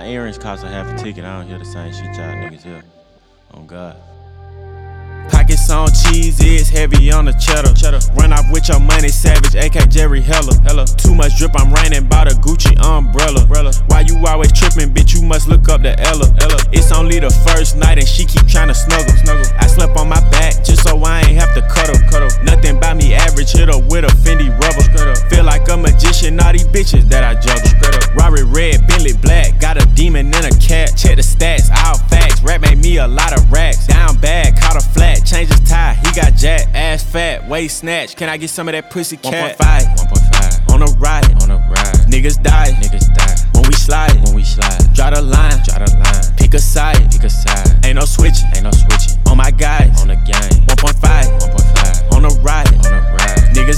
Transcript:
My earrings cost a half a ticket. I don't hear the same shit y'all niggas hear. On God. Pockets on cheese, it's heavy on the cheddar. Run off with your money, savage, AK Jerry Heller. Too much drip, I'm raining, bought a Gucci umbrella. Why you always tripping, bitch, you must look up to Ella. It's only the first night and she keep tryna snuggle. I slept on my back just so I ain't have to cuddle. Nothing by me average, hit her with a Fendi rubber. Feel like a magician, all these bitches that I juggle. Rari red, Bentley black, got a demon and a cat. Check the stats, all facts, rap made me a lot of racks. Down bad, caught a flat, change his tie, he got jacked. Ass fat, waist snatch, can I get some of that pussy cat? 1.5 on a ride, niggas die, when we slide, draw the line, pick a side, ain't no switching, on my guys, on the gang, 1.5 on a ride,